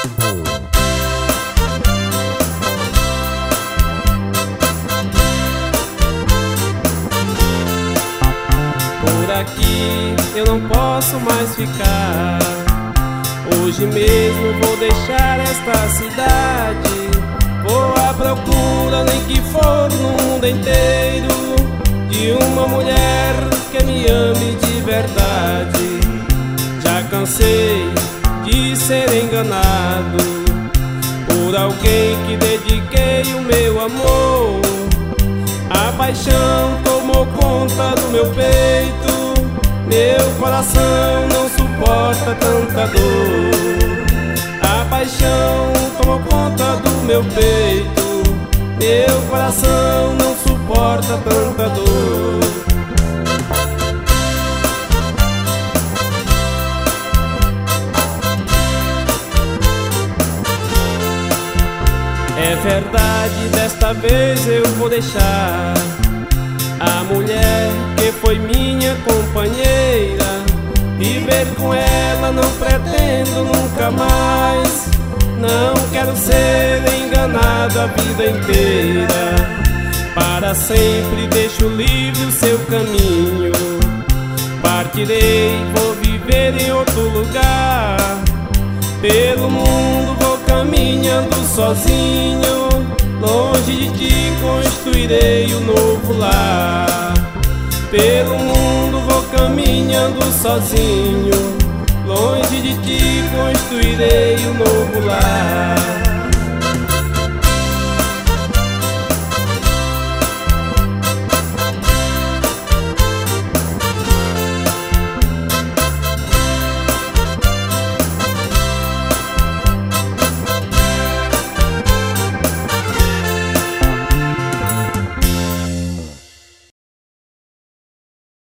Por aqui eu não posso mais ficar. Hoje mesmo vou deixar esta cidade. Vou à procura, nem que for no mundo inteiro, de uma mulher que me ame de verdade. Já cansei de ser enganado por alguém que dediquei o meu amor. A paixão tomou conta do meu peito, meu coração não suporta tanta dor. A paixão tomou conta do meu peito, meu coração não suporta tanta dor. É verdade, desta vez eu vou deixar a mulher que foi minha companheira. Viver com ela não pretendo nunca mais. Não quero ser enganado a vida inteira. Para sempre deixo livre o seu caminho. Partirei, vou viver em outro lugar. Pelo mundo vou caminhando sozinho. Longe de ti construirei um novo lar. Pelo mundo vou caminhando sozinho. Longe de ti construirei um novo lar.